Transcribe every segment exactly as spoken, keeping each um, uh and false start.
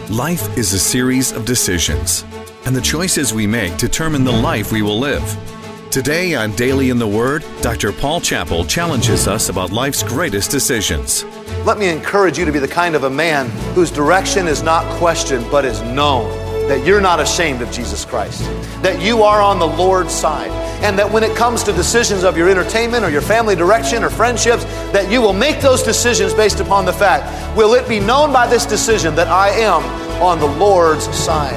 Life is a series of decisions, and the choices we make determine the life we will live. Today on Daily in the Word, Doctor Paul Chappell challenges us about life's greatest decisions. Let me encourage you to be the kind of a man whose direction is not questioned but is known. That you're not ashamed of Jesus Christ. That you are on the Lord's side. And that when it comes to decisions of your entertainment or your family direction or friendships, that you will make those decisions based upon the fact, will it be known by this decision that I am on the Lord's side?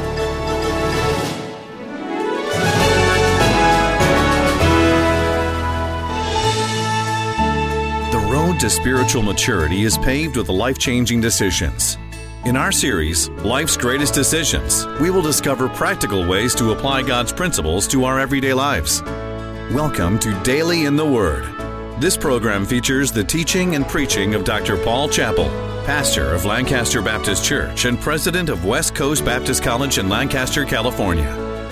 The road to spiritual maturity is paved with life-changing decisions. In our series, Life's Greatest Decisions, we will discover practical ways to apply God's principles to our everyday lives. Welcome to Daily in the Word. This program features the teaching and preaching of Doctor Paul Chappell, pastor of Lancaster Baptist Church and president of West Coast Baptist College in Lancaster, California.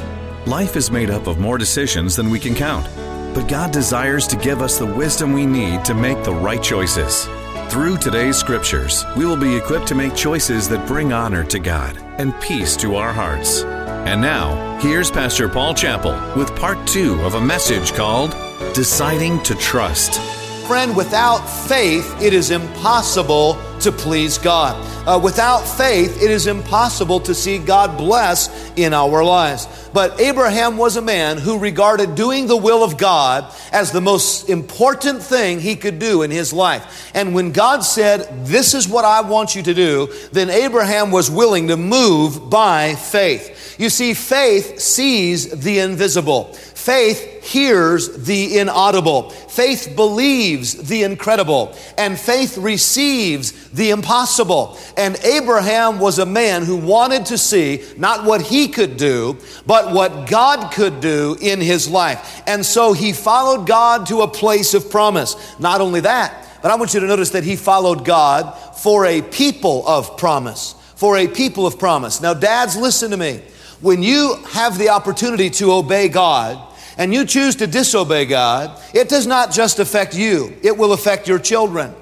Life is made up of more decisions than we can count, but God desires to give us the wisdom we need to make the right choices. Through today's scriptures, we will be equipped to make choices that bring honor to God and peace to our hearts. And now, here's Pastor Paul Chappell with part two of a message called Deciding to Trust. Friend, without faith, it is impossible to please God. Uh, without faith, it is impossible to see God bless in our lives. But Abraham was a man who regarded doing the will of God as the most important thing he could do in his life. And when God said, "This is what I want you to do," then Abraham was willing to move by faith. You see, faith sees the invisible. Faith hears the inaudible. Faith believes the incredible. And faith receives the impossible. And Abraham was a man who wanted to see not what he could do, but what God could do in his life. And so he followed God to a place of promise. Not only that, but I want you to notice that he followed God for a people of promise. For a people of promise. Now, dads, listen to me. When you have the opportunity to obey God, and you choose to disobey God, it does not just affect you. It will affect your children.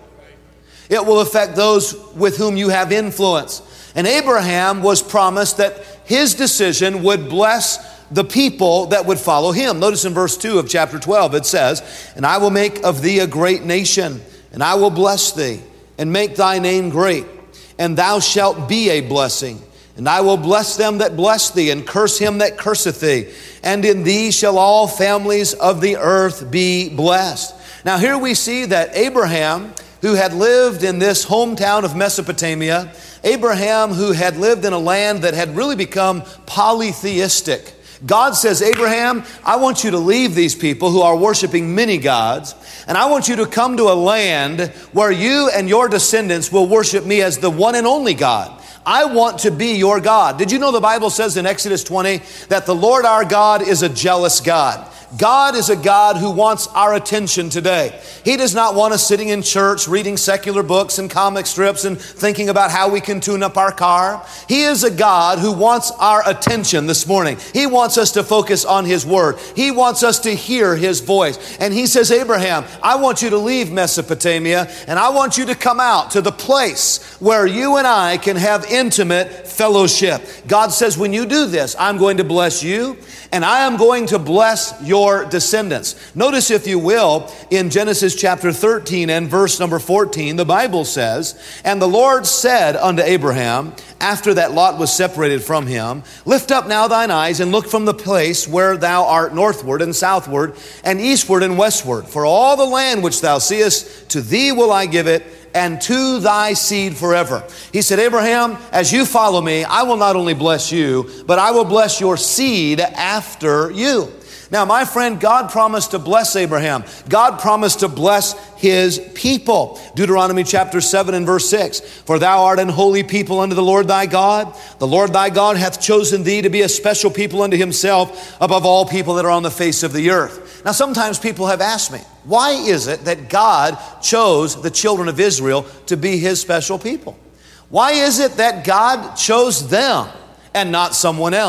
It will affect those with whom you have influence. And Abraham was promised that his decision would bless the people that would follow him. Notice in verse two of chapter twelve, it says, "And I will make of thee a great nation, and I will bless thee, and make thy name great, and thou shalt be a blessing. And I will bless them that bless thee, and curse him that curseth thee. And in thee shall all families of the earth be blessed." Now here we see that Abraham, who had lived in this hometown of Mesopotamia, Abraham who had lived in a land that had really become polytheistic. God says, "Abraham, I want you to leave these people who are worshiping many gods, and I want you to come to a land where you and your descendants will worship me as the one and only God. I want to be your God." Did you know the Bible says in Exodus twenty that the Lord our God is a jealous God? God is a God who wants our attention today. He does not want us sitting in church reading secular books and comic strips and thinking about how we can tune up our car. He is a God who wants our attention this morning. He wants us to focus on His Word. He wants us to hear His voice. And He says, "Abraham, I want you to leave Mesopotamia, and I want you to come out to the place where you and I can have intimate fellowship." God says, when you do this, I'm going to bless you, and I am going to bless your descendants. Notice, if you will, in Genesis chapter thirteen and verse number fourteen, the Bible says, "And the Lord said unto Abraham, after that Lot was separated from him, Lift up now thine eyes, and look from the place where thou art northward and southward, and eastward and westward. For all the land which thou seest, to thee will I give it, and to thy seed forever." He said, "Abraham, as you follow me, I will not only bless you, but I will bless your seed after you." Now, my friend, God promised to bless Abraham. God promised to bless His people. Deuteronomy chapter seven and verse six, "For thou art an holy people unto the Lord thy God. The Lord thy God hath chosen thee to be a special people unto Himself above all people that are on the face of the earth." Now, sometimes people have asked me, why is it that God chose the children of Israel to be His special people? Why is it that God chose them and not someone else?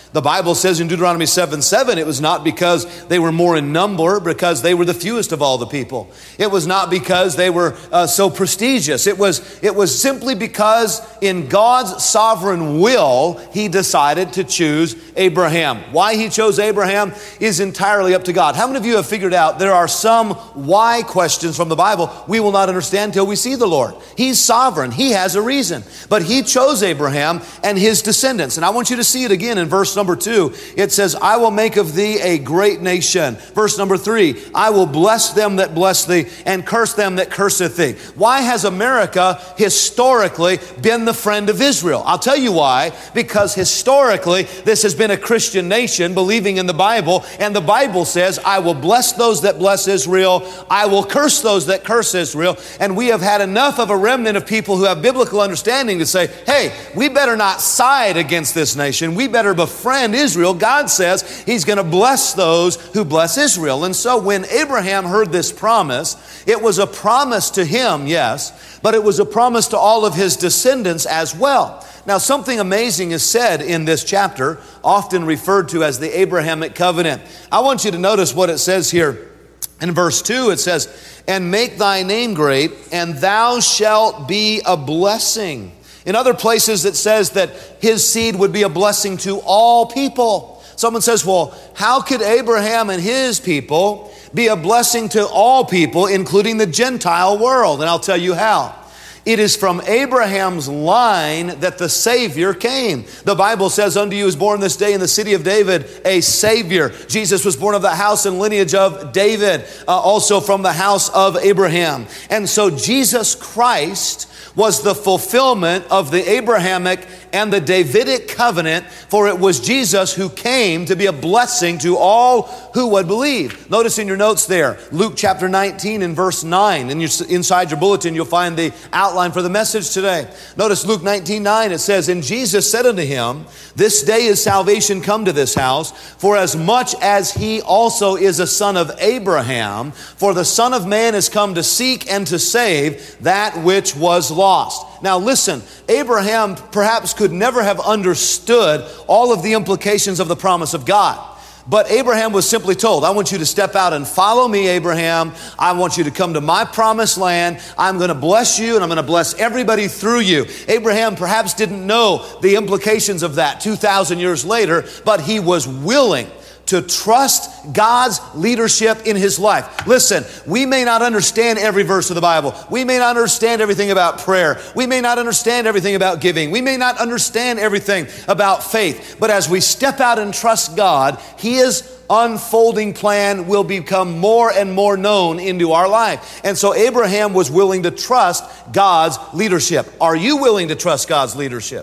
The Bible says in Deuteronomy seven seven, it was not because they were more in number, because they were the fewest of all the people. It was not because they were uh, so prestigious. It was, it was simply because in God's sovereign will, He decided to choose Abraham. Why He chose Abraham is entirely up to God. How many of you have figured out there are some why questions from the Bible we will not understand till we see the Lord? He's sovereign. He has a reason. But He chose Abraham and his descendants. And I want you to see it again in verse number two. It says, I will make of thee a great nation. Verse number three, I will bless them that bless thee and curse them that curseth thee. Why has America historically been the friend of Israel? I'll tell you why. Because historically, this has been a Christian nation believing in the Bible. And the Bible says, I will bless those that bless Israel. I will curse those that curse Israel. And we have had enough of a remnant of people who have biblical understanding to say, hey, we better not side against this nation. We better befriend Israel. God says He's going to bless those who bless Israel. And so when Abraham heard this promise, it was a promise to him, yes, but it was a promise to all of his descendants as well. Now, something amazing is said in this chapter, often referred to as the Abrahamic covenant. I want you to notice what it says here. In verse two, it says, and make thy name great, and thou shalt be a blessing. In other places, it says that his seed would be a blessing to all people. Someone says, well, how could Abraham and his people be a blessing to all people, including the Gentile world? And I'll tell you how. It is from Abraham's line that the Savior came. The Bible says, unto you is born this day in the city of David a Savior. Jesus was born of the house and lineage of David, uh, also from the house of Abraham. And so Jesus Christ was the fulfillment of the Abrahamic and the Davidic covenant, for it was Jesus who came to be a blessing to all who would believe. Notice in your notes there, Luke chapter nineteen and verse nine. And inside your bulletin, you'll find the outline for the message today. Notice Luke nineteen nine, it says, and Jesus said unto him, this day is salvation come to this house, for as much as he also is a son of Abraham, for the Son of Man is come to seek and to save that which was lost. Now listen, Abraham perhaps could never have understood all of the implications of the promise of God. But Abraham was simply told, I want you to step out and follow me, Abraham. I want you to come to my promised land. I'm going to bless you and I'm going to bless everybody through you. Abraham perhaps didn't know the implications of that two thousand years later, but he was willing to trust God's leadership in his life. Listen, we may not understand every verse of the Bible. We may not understand everything about prayer. We may not understand everything about giving. We may not understand everything about faith. But as we step out and trust God, His unfolding plan will become more and more known into our life. And so Abraham was willing to trust God's leadership. Are you willing to trust God's leadership?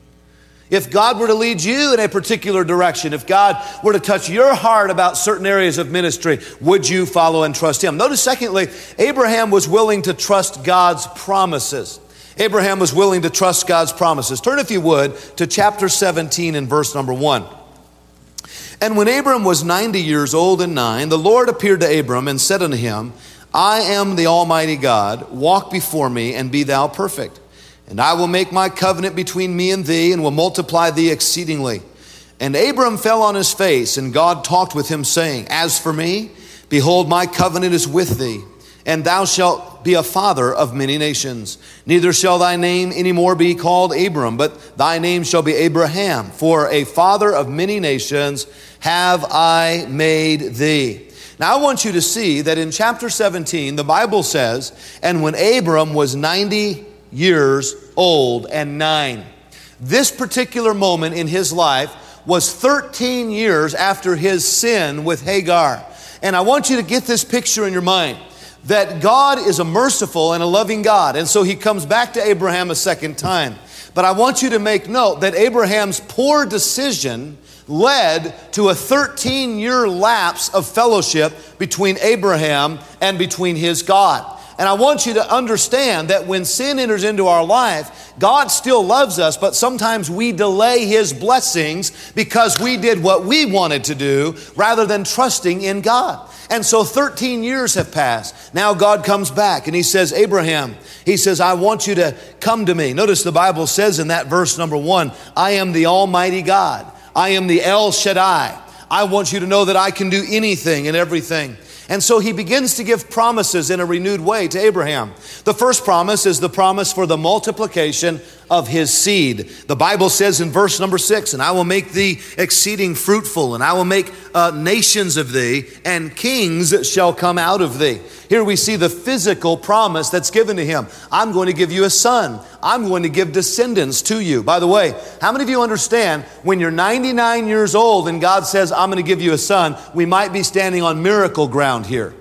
If God were to lead you in a particular direction, if God were to touch your heart about certain areas of ministry, would you follow and trust Him? Notice secondly, Abraham was willing to trust God's promises. Abraham was willing to trust God's promises. Turn, if you would, to chapter seventeen and verse number one. And when Abram was ninety years old and nine, the Lord appeared to Abram and said unto him, I am the Almighty God, walk before me and be thou perfect. And I will make my covenant between me and thee, and will multiply thee exceedingly. And Abram fell on his face, and God talked with him, saying, As for me, behold, my covenant is with thee, and thou shalt be a father of many nations. Neither shall thy name any more be called Abram, but thy name shall be Abraham. For a father of many nations have I made thee. Now I want you to see that in chapter seventeen, the Bible says, and when Abram was ninety years old and nine. This particular moment in his life was thirteen years after his sin with Hagar. And I want you to get this picture in your mind, that God is a merciful and a loving God. And so He comes back to Abraham a second time. But I want you to make note that Abraham's poor decision led to a thirteen-year lapse of fellowship between Abraham and between his God. And I want you to understand that when sin enters into our life, God still loves us, but sometimes we delay His blessings because we did what we wanted to do rather than trusting in God. And so thirteen years have passed. Now God comes back and He says, Abraham, He says, I want you to come to me. Notice the Bible says in that verse number one, I am the Almighty God. I am the El Shaddai. I want you to know that I can do anything and everything. And so he begins to give promises in a renewed way to Abraham. The first promise is the promise for the multiplication of his seed. The Bible says in verse number six, and I will make thee exceeding fruitful, and I will make uh, nations of thee, and kings shall come out of thee. Here we see the physical promise that's given to him. I'm going to give you a son. I'm going to give descendants to you. By the way, how many of you understand when you're ninety-nine years old and God says, I'm going to give you a son, we might be standing on miracle ground here.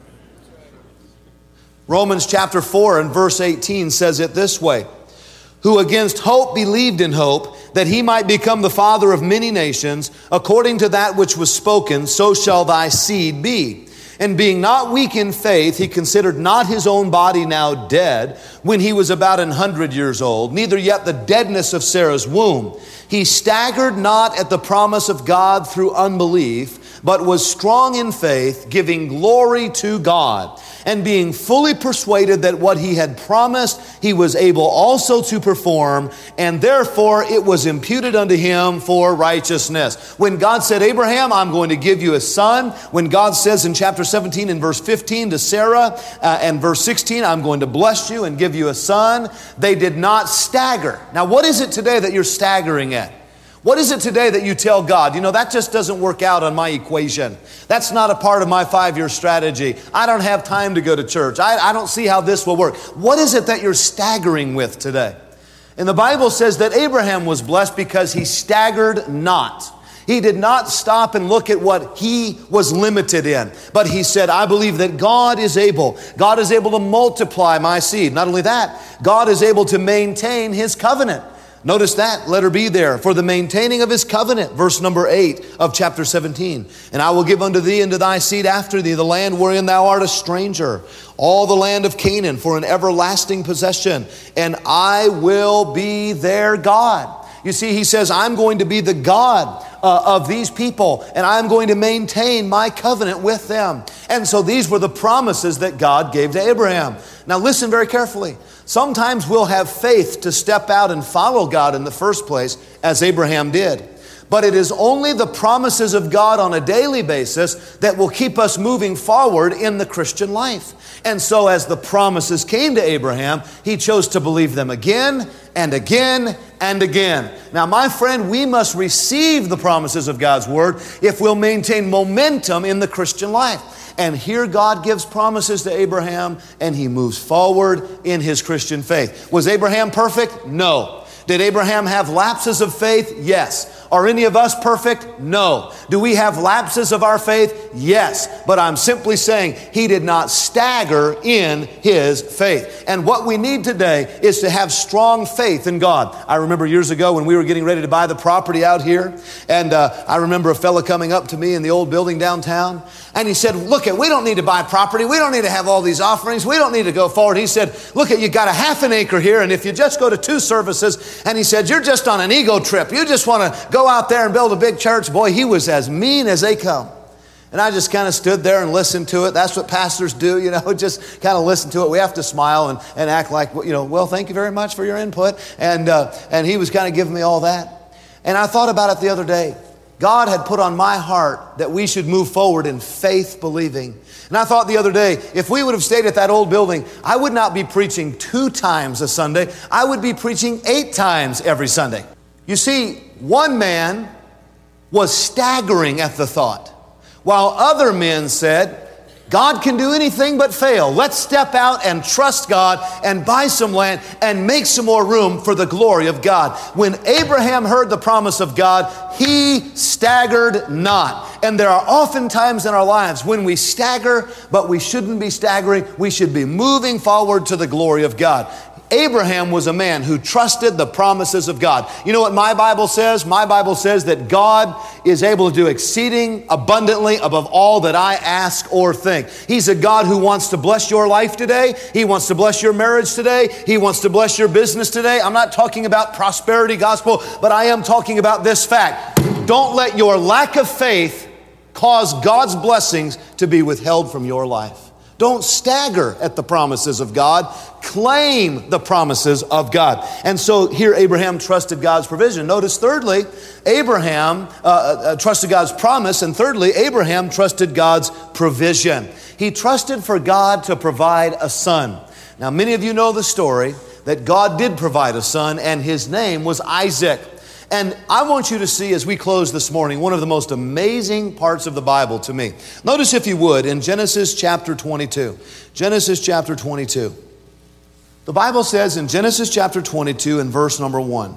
Romans chapter four and verse eighteen says it this way, who against hope believed in hope, that he might become the father of many nations, according to that which was spoken, so shall thy seed be. And being not weak in faith, he considered not his own body now dead, when he was about an hundred years old, neither yet the deadness of Sarah's womb. He staggered not at the promise of God through unbelief, but was strong in faith, giving glory to God, and being fully persuaded that what he had promised he was able also to perform, and therefore it was imputed unto him for righteousness. When God said, Abraham, I'm going to give you a son, when God says in chapter seventeen and verse fifteen to Sarah uh, and verse sixteen, I'm going to bless you and give you a son, they did not stagger. Now what is it today that you're staggering at? What is it today that you tell God, you know, that just doesn't work out on my equation. That's not a part of my five-year strategy. I don't have time to go to church. I, I don't see how this will work. What is it that you're staggering with today? And the Bible says that Abraham was blessed because he staggered not. He did not stop and look at what he was limited in. But he said, I believe that God is able. God is able to multiply my seed. Not only that, God is able to maintain his covenant. Notice that, letter B there, for the maintaining of his covenant, verse number eight of chapter seventeen. And I will give unto thee and to thy seed after thee the land wherein thou art a stranger, all the land of Canaan for an everlasting possession, and I will be their God. You see, he says, I'm going to be the God uh, of these people, and I'm going to maintain my covenant with them. And so these were the promises that God gave to Abraham. Now listen very carefully. Sometimes we'll have faith to step out and follow God in the first place, as Abraham did. But it is only the promises of God on a daily basis that will keep us moving forward in the Christian life. And so as the promises came to Abraham, he chose to believe them again and again and again. Now, my friend, we must receive the promises of God's Word if we'll maintain momentum in the Christian life. And here God gives promises to Abraham, and he moves forward in his Christian faith. Was Abraham perfect? No. Did Abraham have lapses of faith? Yes. Are any of us perfect? No. Do we have lapses of our faith? Yes. But I'm simply saying he did not stagger in his faith. And what we need today is to have strong faith in God. I remember years ago when we were getting ready to buy the property out here, and uh, I remember a fellow coming up to me in the old building downtown, and he said, look, we don't need to buy property. We don't need to have all these offerings. We don't need to go forward. He said, look, you got a half an acre here, and if you just go to two services, and he said, you're just on an ego trip. You just want to go out there and build a big church. Boy, he was as mean as they come. And I just kind of stood there and listened to it. That's what pastors do, you know, just kind of listen to it. We have to smile and, and act like, you know, well, thank you very much for your input. And, uh, and he was kind of giving me all that. And I thought about it the other day. God had put on my heart that we should move forward in faith believing. And I thought the other day, if we would have stayed at that old building, I would not be preaching two times a Sunday. I would be preaching eight times every Sunday. You see, one man was staggering at the thought, while other men said, God can do anything but fail. Let's step out and trust God and buy some land and make some more room for the glory of God. When Abraham heard the promise of God, he staggered not. And there are often times in our lives when we stagger, but we shouldn't be staggering. We should be moving forward to the glory of God. Abraham was a man who trusted the promises of God. You know what my Bible says? My Bible says that God is able to do exceeding abundantly above all that I ask or think. He's a God who wants to bless your life today. He wants to bless your marriage today. He wants to bless your business today. I'm not talking about prosperity gospel, but I am talking about this fact. Don't let your lack of faith cause God's blessings to be withheld from your life. Don't stagger at the promises of God. Claim the promises of God. And so here Abraham trusted God's provision. Notice thirdly, Abraham uh, uh, trusted God's promise. And thirdly, Abraham trusted God's provision. He trusted for God to provide a son. Now, many of you know the story that God did provide a son, and his name was Isaac. And I want you to see, as we close this morning, one of the most amazing parts of the Bible to me. Notice, if you would, in Genesis chapter twenty-two. Genesis chapter twenty-two. The Bible says in Genesis chapter twenty-two and verse number one,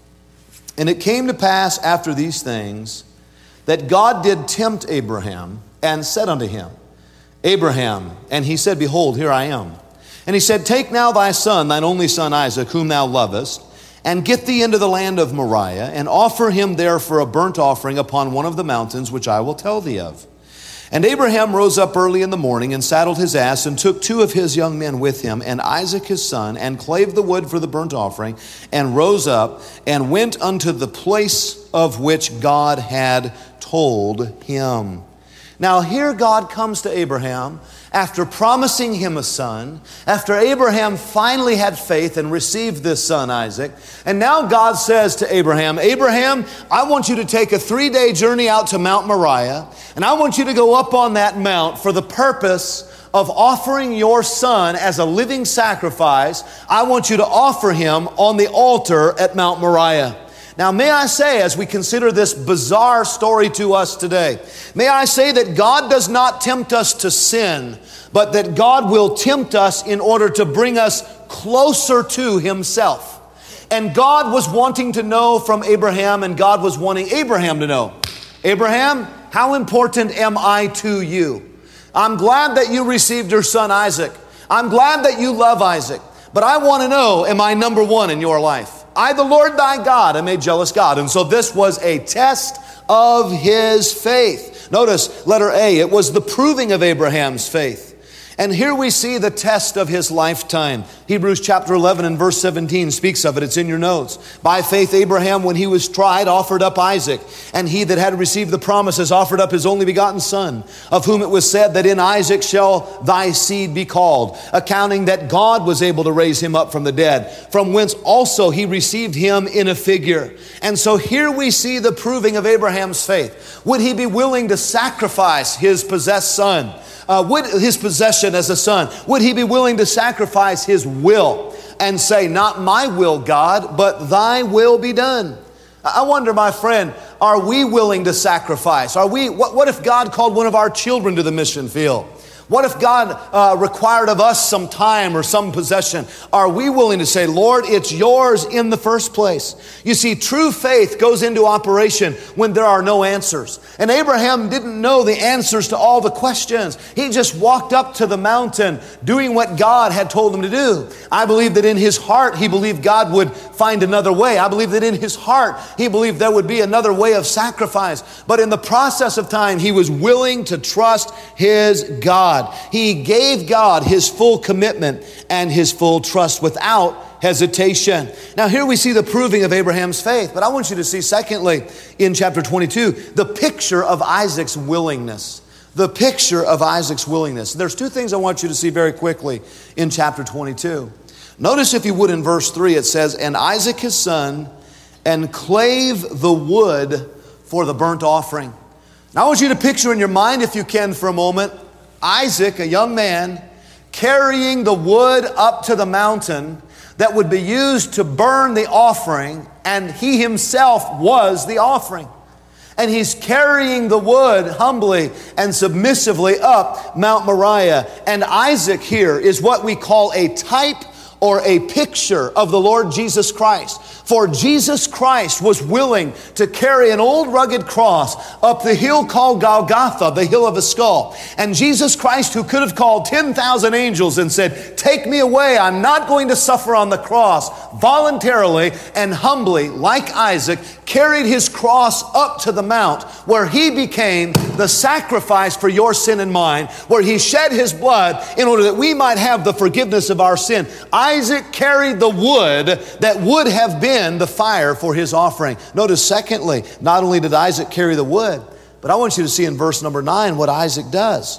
"And it came to pass after these things that God did tempt Abraham and said unto him, Abraham, and he said, Behold, here I am. And he said, Take now thy son, thine only son Isaac, whom thou lovest, and get thee into the land of Moriah, and offer him there for a burnt offering upon one of the mountains which I will tell thee of. And Abraham rose up early in the morning, and saddled his ass, and took two of his young men with him, and Isaac his son, and clave the wood for the burnt offering, and rose up, and went unto the place of which God had told him." Now here God comes to Abraham after promising him a son, after Abraham finally had faith and received this son, Isaac. And now God says to Abraham, Abraham, I want you to take a three-day journey out to Mount Moriah, and I want you to go up on that mount for the purpose of offering your son as a living sacrifice. I want you to offer him on the altar at Mount Moriah. Now, may I say, as we consider this bizarre story to us today, may I say that God does not tempt us to sin, but that God will tempt us in order to bring us closer to himself. And God was wanting to know from Abraham, and God was wanting Abraham to know, Abraham, how important am I to you? I'm glad that you received your son Isaac. I'm glad that you love Isaac. But I want to know, am I number one in your life? I, the Lord thy God, am a jealous God. And so this was a test of his faith. Notice, letter A, it was the proving of Abraham's faith. And here we see the test of his lifetime. Hebrews chapter eleven and verse seventeen speaks of it. It's in your notes. By faith, Abraham, when he was tried, offered up Isaac. And he that had received the promises offered up his only begotten son, of whom it was said that in Isaac shall thy seed be called, accounting that God was able to raise him up from the dead, from whence also he received him in a figure. And so here we see the proving of Abraham's faith. Would he be willing to sacrifice his possessed son? Uh, would his possession as a son, would he be willing to sacrifice his will and say, not my will, God, but thy will be done? I wonder, my friend, are we willing to sacrifice? Are we? What, what if God called one of our children to the mission field? What if God uh, required of us some time or some possession? Are we willing to say, Lord, it's yours in the first place? You see, true faith goes into operation when there are no answers. And Abraham didn't know the answers to all the questions. He just walked up to the mountain doing what God had told him to do. I believe that in his heart, he believed God would find another way. I believe that in his heart, he believed there would be another way of sacrifice. But in the process of time, he was willing to trust his God. He gave God his full commitment and his full trust without hesitation. Now here we see the proving of Abraham's faith, but I want you to see secondly in chapter twenty-two, the picture of Isaac's willingness. The picture of Isaac's willingness. There's two things I want you to see very quickly in chapter twenty-two. Notice, if you would, in verse three, it says, And Isaac his son, and clave the wood for the burnt offering. Now I want you to picture in your mind, if you can for a moment, Isaac, a young man, carrying the wood up to the mountain that would be used to burn the offering, and he himself was the offering. And he's carrying the wood humbly and submissively up Mount Moriah. And Isaac here is what we call a type or a picture of the Lord Jesus Christ. For Jesus Christ was willing to carry an old rugged cross up the hill called Golgotha, the hill of a skull. And Jesus Christ, who could have called ten thousand angels and said, take me away, I'm not going to suffer on the cross, voluntarily and humbly, like Isaac, carried his cross up to the mount where he became the sacrifice for your sin and mine, where he shed his blood in order that we might have the forgiveness of our sin. Isaac carried the wood that would have been the fire for his offering. Notice, secondly, not only did Isaac carry the wood, but I want you to see in verse number nine what Isaac does.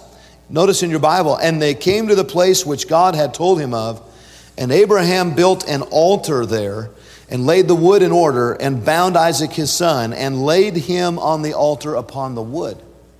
Notice in your Bible, and they came to the place which God had told him of, and Abraham built an altar there, and laid the wood in order, and bound Isaac his son, and laid him on the altar upon the wood.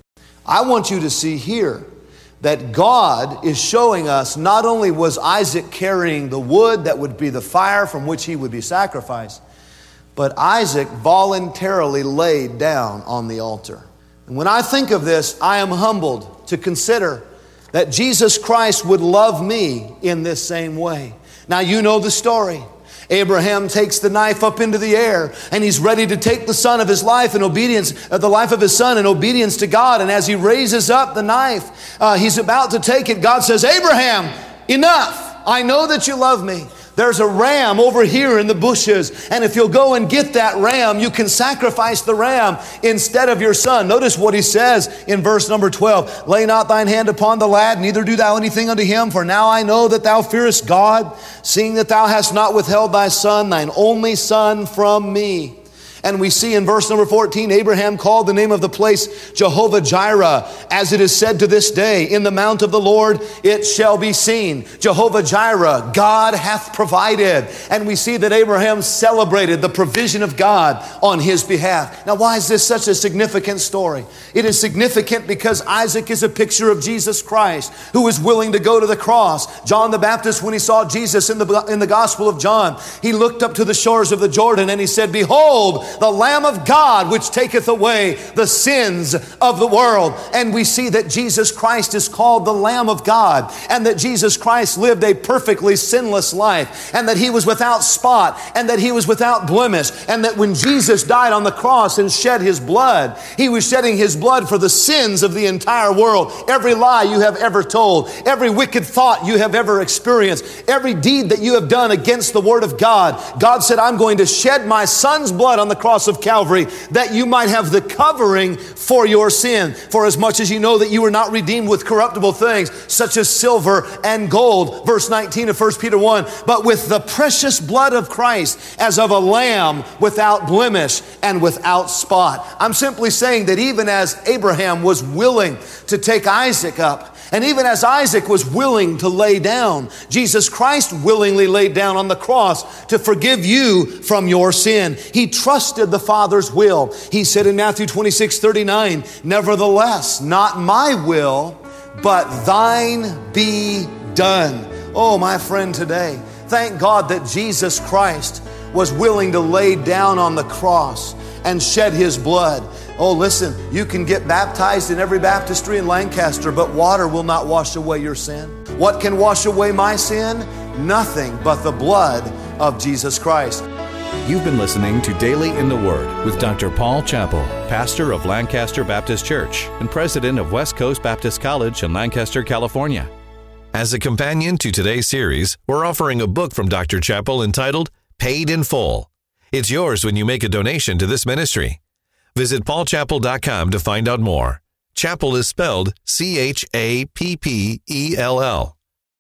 I want you to see here that God is showing us not only was Isaac carrying the wood that would be the fire from which he would be sacrificed, but Isaac voluntarily laid down on the altar. And when I think of this, I am humbled to consider that Jesus Christ would love me in this same way. Now you know the story. Abraham takes the knife up into the air, and he's ready to take the son of his life in obedience, uh, the life of his son in obedience to God. And as he raises up the knife, uh, he's about to take it. God says, Abraham, enough. I know that you love me. There's a ram over here in the bushes, and if you'll go and get that ram, you can sacrifice the ram instead of your son. Notice what he says in verse number twelve. Lay not thine hand upon the lad, neither do thou anything unto him, for now I know that thou fearest God, seeing that thou hast not withheld thy son, thine only son, from me. And we see in verse number fourteen, Abraham called the name of the place Jehovah Jireh, as it is said to this day, in the mount of the Lord it shall be seen. Jehovah Jireh, God hath provided. And we see that Abraham celebrated the provision of God on his behalf. Now, why is this such a significant story? It is significant because Isaac is a picture of Jesus Christ, who is willing to go to the cross. John the Baptist, when he saw Jesus in the, in the Gospel of John, he looked up to the shores of the Jordan and he said, behold, the Lamb of God, which taketh away the sins of the world. And we see that Jesus Christ is called the Lamb of God, and that Jesus Christ lived a perfectly sinless life, and that he was without spot, and that he was without blemish, and that when Jesus died on the cross and shed his blood, he was shedding his blood for the sins of the entire world. Every lie you have ever told, every wicked thought you have ever experienced, every deed that you have done against the Word of God, God said, I'm going to shed my son's blood on the cross of Calvary, that you might have the covering for your sin. For as much as you know that you were not redeemed with corruptible things, such as silver and gold, verse nineteen of First Peter one, but with the precious blood of Christ, as of a lamb without blemish and without spot. I'm simply saying that even as Abraham was willing to take Isaac up, and even as Isaac was willing to lay down, Jesus Christ willingly laid down on the cross to forgive you from your sin. He trusted the Father's will. He said in Matthew twenty-six thirty-nine, nevertheless, not my will, but thine be done. Oh, my friend, today, thank God that Jesus Christ was willing to lay down on the cross and shed his blood. Oh, listen, you can get baptized in every baptistry in Lancaster, but water will not wash away your sin. What can wash away my sin? Nothing but the blood of Jesus Christ. You've been listening to Daily in the Word with Doctor Paul Chappell, pastor of Lancaster Baptist Church and president of West Coast Baptist College in Lancaster, California. As a companion to today's series, we're offering a book from Doctor Chappell entitled Paid in Full. It's yours when you make a donation to this ministry. Visit paul chappell dot com to find out more. Chappell is spelled C H A P P E L L.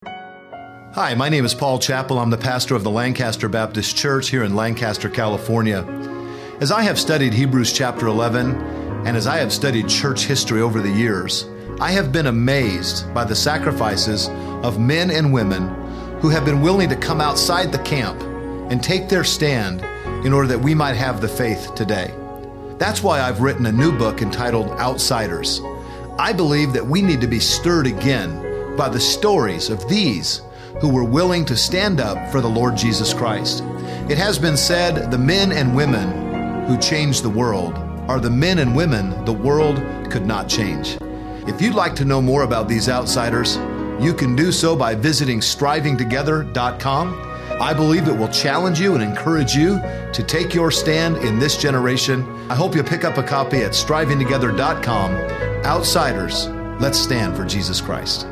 Hi, my name is Paul Chappell. I'm the pastor of the Lancaster Baptist Church here in Lancaster, California. As I have studied Hebrews chapter eleven, and as I have studied church history over the years, I have been amazed by the sacrifices of men and women who have been willing to come outside the camp and take their stand in order that we might have the faith today. That's why I've written a new book entitled Outsiders. I believe that we need to be stirred again by the stories of these who were willing to stand up for the Lord Jesus Christ. It has been said the men and women who changed the world are the men and women the world could not change. If you'd like to know more about these outsiders, you can do so by visiting striving together dot com. I believe it will challenge you and encourage you to take your stand in this generation. I hope you'll pick up a copy at striving together dot com. Outsiders, let's stand for Jesus Christ.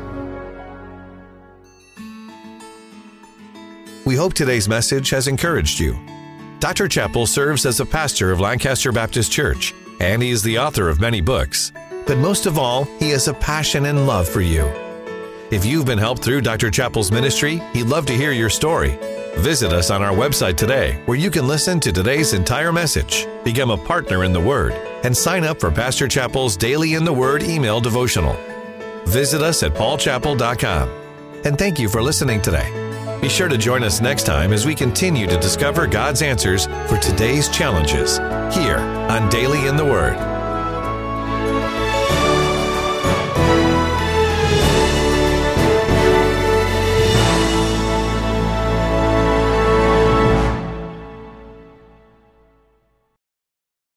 We hope today's message has encouraged you. Doctor Chappell serves as a pastor of Lancaster Baptist Church, and he is the author of many books. But most of all, he has a passion and love for you. If you've been helped through Doctor Chappell's ministry, he'd love to hear your story. Visit us on our website today, where you can listen to today's entire message, become a partner in the Word, and sign up for Pastor Chappell's Daily in the Word email devotional. visit us at paul chapel dot com. And thank you for listening today. Be sure to join us next time as we continue to discover God's answers for today's challenges here on Daily in the Word.